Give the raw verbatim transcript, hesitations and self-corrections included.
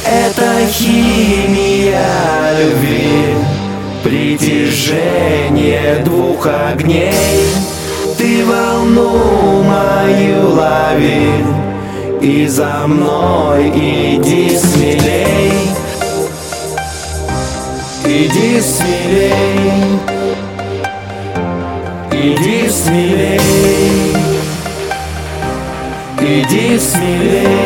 Это химия любви, притяжение двух огней. Ты волну мою лови и за мной иди смелей. Иди смелей, иди смелей, иди смелей.